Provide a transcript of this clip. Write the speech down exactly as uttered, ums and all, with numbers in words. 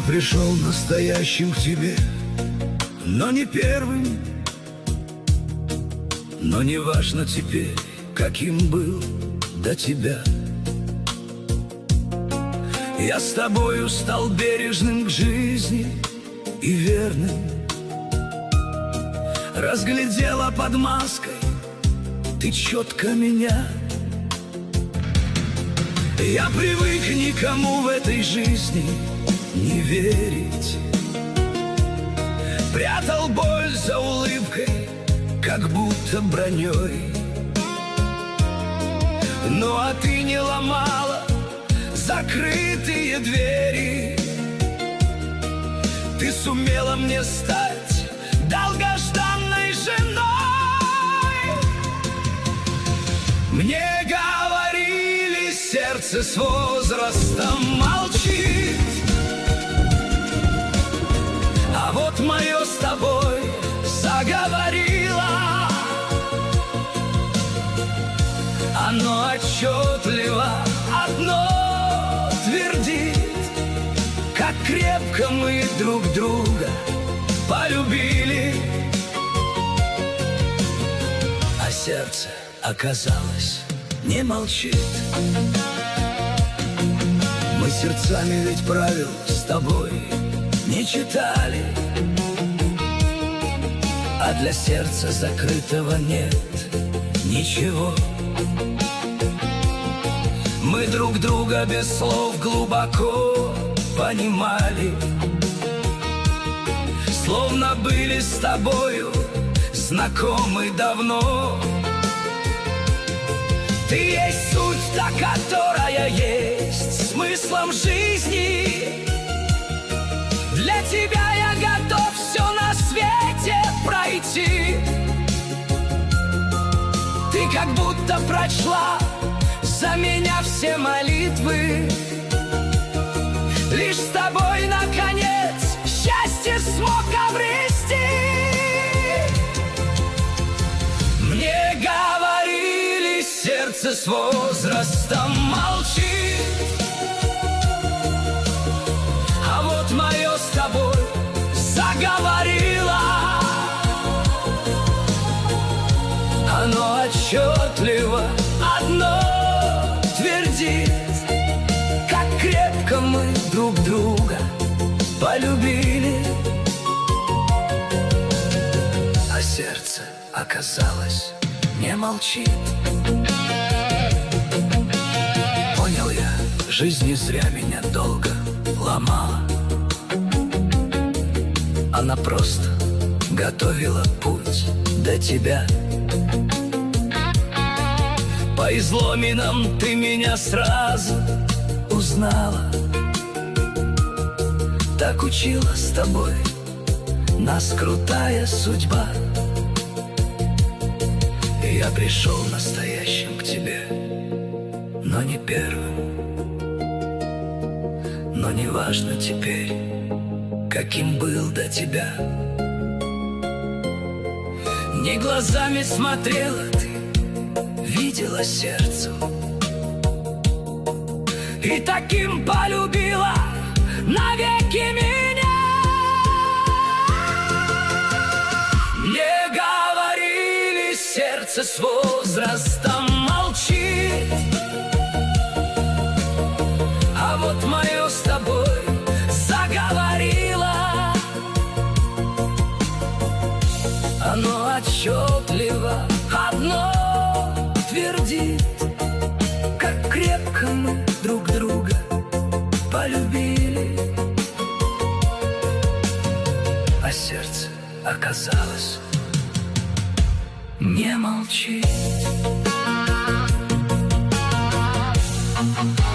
пришел настоящим к тебе, но не первым. Но не важно теперь, каким был до тебя. Я с тобою стал бережным к жизни и верным. Разглядела под маской ты четко меня. Я привык никому в этой жизни не верить. Прятал боль за улыбкой, как будто броней. Ну а ты не ломала закрытые двери. Ты сумела мне стать долгожданной женой. Мне говорили, сердце с возрастом молчит, а вот мое с тобой заговорило. Оно отчетливо одно твердит: как крепко мы друг друга полюбили. А сердце, оказалось, не молчит. Мы сердцами ведь правил с тобой не читали, а для сердца закрытого нет ничего. Мы друг друга без слов глубоко понимали, словно были с тобою знакомы давно. Ты есть суть, та, которая есть смыслом жизни. Для тебя я готов все на свете пройти. Ты как будто прочла за меня все молитвы. Лишь с тобой, наконец, счастье смог обрести. Мне говорили, сердце с возрастом молчит, а вот мое с тобой заговорило. Оно отчетливо одно твердит: как крепко мы друг друга полюбили. А сердце, оказалось, не молчит. Понял я, жизнь не зря меня долго ломала. Она просто готовила путь до тебя. По изломинам ты меня сразу узнала. Так учила с тобой нас крутая судьба. И я пришел настоящим к тебе, но не первым. Но не важно теперь, каким был до тебя. Не глазами смотрела ты, видела сердцем, и таким полюбила навеки меня. Мне говорили, сердце с возрастом молчит, а вот мое с тобой заговорило. Оно отчетливо одно твердит: как крепко мы друг друга полюбили. А сердце, оказалось, не молчит.